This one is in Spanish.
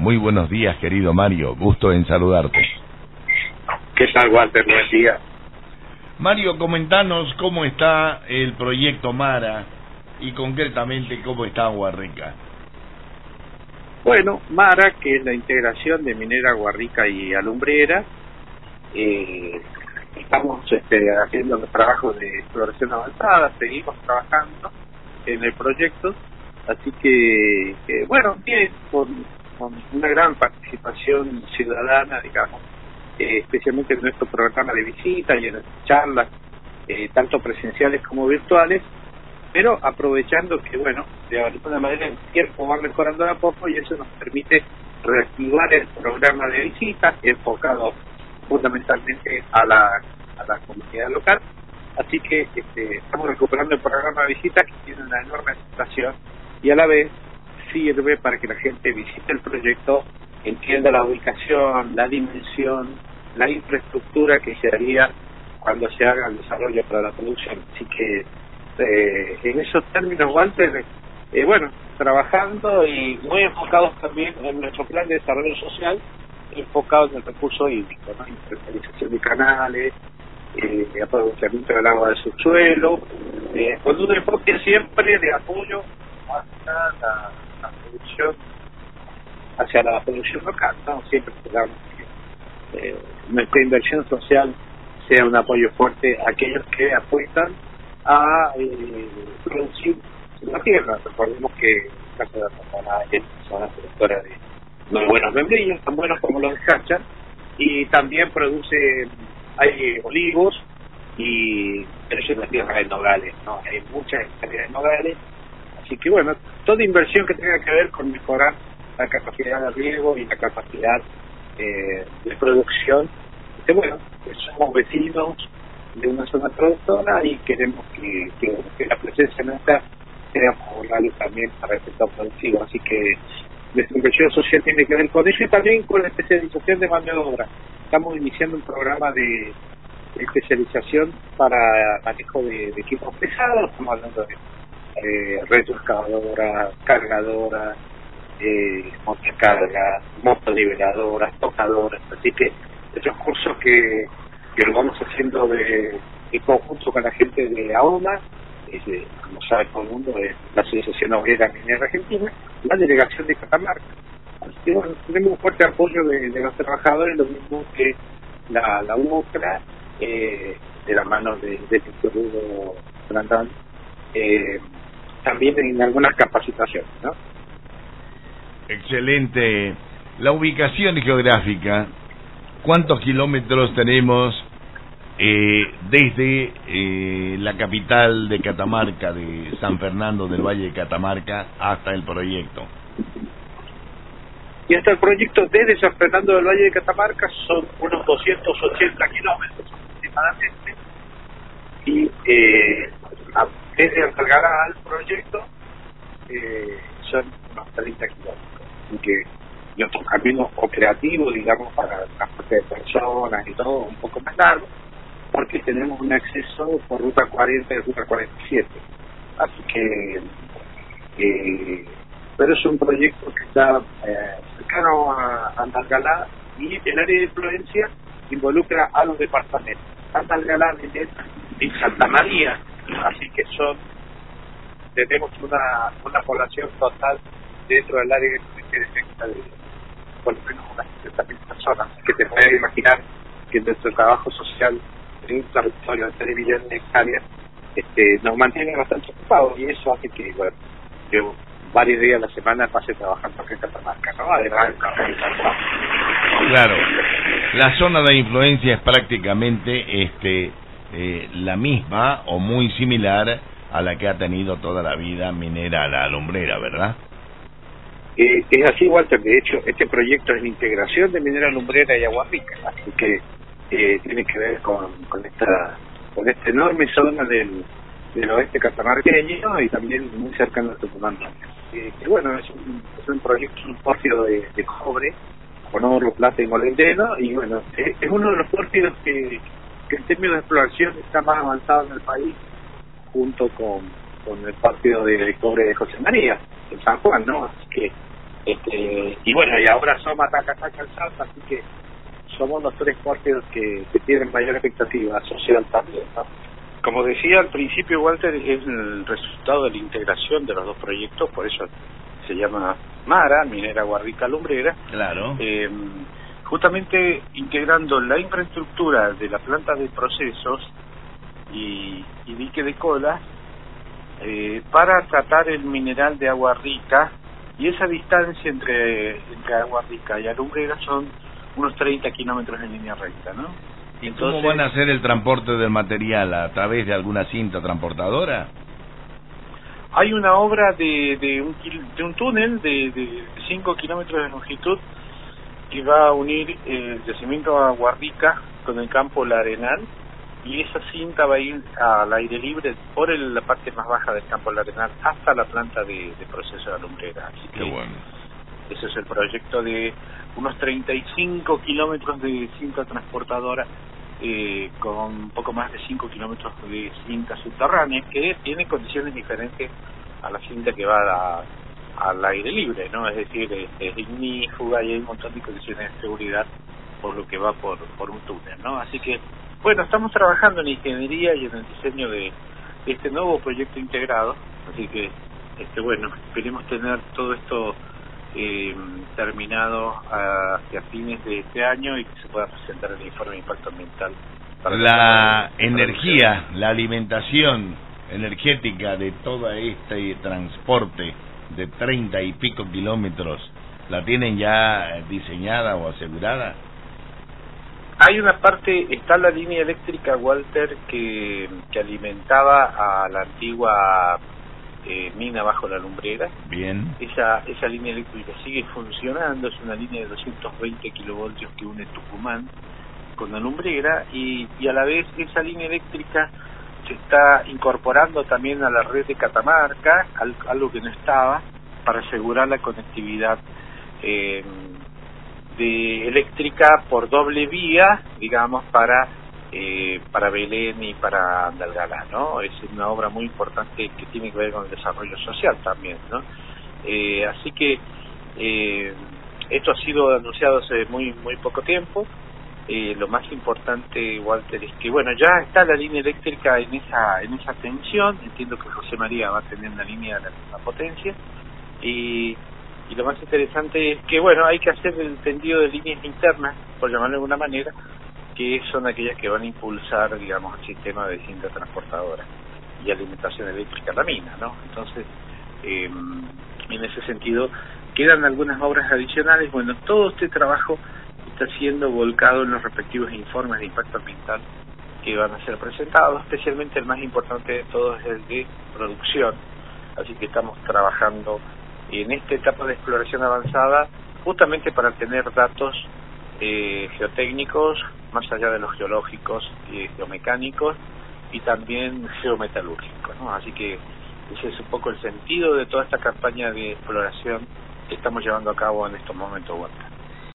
Muy buenos días, querido Mario. Gusto en saludarte. ¿Qué tal, Walter? Buen día. Mario, comentanos cómo está el proyecto Mara y concretamente cómo está Agua Rica. Bueno, Mara, que es la integración de Minera Agua Rica y Alumbrera, estamos haciendo los trabajos de exploración avanzada, seguimos trabajando en el proyecto, así que bueno, bien, con una gran participación ciudadana, digamos, especialmente en nuestro programa de visita y en las charlas, tanto presenciales como virtuales, pero aprovechando que, bueno, de alguna manera el tiempo va mejorando de a poco y eso nos permite reactivar el programa de visitas enfocado fundamentalmente a la comunidad local. Así que estamos recuperando el programa de visitas que tiene una enorme aceptación y a la vez sirve para que la gente visite el proyecto, entienda la ubicación, la dimensión, la infraestructura que se haría cuando se haga el desarrollo para la producción. Así que en esos términos, Walter, bueno, trabajando y muy enfocados también en nuestro plan de desarrollo social, enfocado en el recurso hídrico, ¿no? Industrialización de canales, aprovechamiento del agua del subsuelo, con un enfoque siempre de apoyo hacia la producción local, ¿no? Siempre esperamos que nuestra inversión social sea un apoyo fuerte a aquellos que apuestan a producir la tierra. Recordemos que la casa de Argentina es una productora de muy buenos membrillos, tan buenos como los de Cacha, y también produce, hay olivos, pero eso es la tierra de nogales, ¿no? Hay muchas hectáreas de nogales, así que bueno, toda inversión que tenga que ver con mejorar la capacidad de riego y la capacidad de producción, bueno, somos vecinos de una zona productora y queremos que la presencia nuestra sea favorable también para el sector productivo, así que nuestra inversión social tiene que ver con eso y también con la especialización de mano de obra. Estamos iniciando un programa de especialización para manejo de equipos pesados, estamos hablando de retroexcavadoras, cargadoras, montacargas, motoniveladoras, tocadoras, así que estos cursos que lo vamos haciendo en conjunto con la gente de AOMA, como sabe todo el mundo, es la Asociación Obrera Minera Argentina, la delegación de Catamarca. Así que bueno, tenemos un fuerte apoyo de los trabajadores, lo mismo que la UOCRA, de la mano del Víctor Hugo Brandán, también en algunas capacitaciones, ¿no? Excelente. La ubicación geográfica, ¿cuántos kilómetros tenemos desde la capital de Catamarca, de San Fernando del Valle de Catamarca, hasta el proyecto? Y hasta el proyecto desde San Fernando del Valle de Catamarca son unos 280 kilómetros aproximadamente, y desde Altalgará al proyecto son unos 30 kilómetros, así que nuestro camino operativo, digamos, para el transporte de personas y todo, un poco más largo, porque tenemos un acceso por ruta 40 y ruta 47. Así que, pero es un proyecto que está cercano a Andalgalá y el área de influencia involucra a los departamentos, Andalgalá, y Santa María, así que tenemos una población total dentro del área de influencia de cerca de por lo menos unas 60.000 personas, que te puedes imaginar que nuestro trabajo social en un territorio de 3 millones de hectáreas nos mantiene bastante ocupados, y eso hace que, bueno, yo varios días a la semana pase trabajando aquí en Catamarca, ¿no? Además, claro, la zona de influencia es prácticamente la misma o muy similar a la que ha tenido toda la vida Minera La Alumbrera, ¿verdad? Es así, Walter. De hecho, este proyecto es la integración de Minera Alumbrera y Agua Rica, así que tiene que ver con esta enorme zona del oeste catamarqueño y también muy cercano a Tucumán. Bueno, es un proyecto, un pórfido de cobre con oro, plata y molibdeno, y bueno, es uno de los pórfidos que en términos de exploración está más avanzado en el país, junto con el pórfido de cobre de José María, en San Juan, ¿no? Así que Y bueno, y ahora Soma ataca el Salta, así que somos los 3 partidos que tienen mayor expectativa social también, ¿no? Como decía al principio, Walter, es el resultado de la integración de los 2 proyectos, por eso se llama MARA, Minera Guarrica Lumbrera. Claro. Justamente integrando la infraestructura de la planta de procesos y dique de colas para tratar el mineral de Agua Rica, y esa distancia entre Agua Rica y Alumbrera son unos 30 kilómetros en línea recta, ¿no? ¿Y entonces, cómo van a hacer el transporte del material? ¿A través de alguna cinta transportadora? Hay una obra de un túnel de 5 kilómetros de longitud que va a unir el yacimiento Agua Rica con el campo La Arenal, y esa cinta va a ir al aire libre por la parte más baja del campo La Arenal hasta la planta de proceso de Alumbrera. Así que bueno, ese es el proyecto de unos 35 kilómetros de cinta transportadora con un poco más de 5 kilómetros de cinta subterránea, que tiene condiciones diferentes a la cinta que va al aire libre, ¿no? Es decir, es ignífuga y hay un montón de condiciones de seguridad por lo que va por un túnel, ¿no? Así que, bueno, estamos trabajando en ingeniería y en el diseño de este nuevo proyecto integrado, así que, bueno, esperemos tener todo esto terminado hacia fines de este año y que se pueda presentar el informe de impacto ambiental. La energía, la alimentación energética de todo este transporte de 30 y pico kilómetros, ¿la tienen ya diseñada o asegurada? Hay una parte, está la línea eléctrica, Walter, que alimentaba a la antigua mina bajo la Lumbrera. Bien. Esa línea eléctrica sigue funcionando, es una línea de 220 kilovoltios que une Tucumán con la Lumbrera, y a la vez esa línea eléctrica se está incorporando también a la red de Catamarca, algo que no estaba, para asegurar la conectividad eléctrica por doble vía, digamos, para Belén y para Andalgalá, ¿no? Es una obra muy importante que tiene que ver con el desarrollo social también, ¿no? Así que esto ha sido anunciado hace muy poco tiempo. Lo más importante, Walter, es que bueno, ya está la línea eléctrica en esa tensión. Entiendo que José María va a tener una línea de la misma potencia, y lo más interesante es que bueno, hay que hacer el tendido de líneas internas, por llamarlo de alguna manera, que son aquellas que van a impulsar, digamos, el sistema de cinta transportadora y alimentación eléctrica a la mina, ¿no? Entonces, en ese sentido, quedan algunas obras adicionales. Bueno, todo este trabajo está siendo volcado en los respectivos informes de impacto ambiental que van a ser presentados, especialmente el más importante de todos es el de producción. Así que estamos trabajando en esta etapa de exploración avanzada justamente para tener datos geotécnicos, más allá de los geológicos y geomecánicos, y también geometalúrgicos, ¿no? Así que ese es un poco el sentido de toda esta campaña de exploración que estamos llevando a cabo en estos momentos, Walter.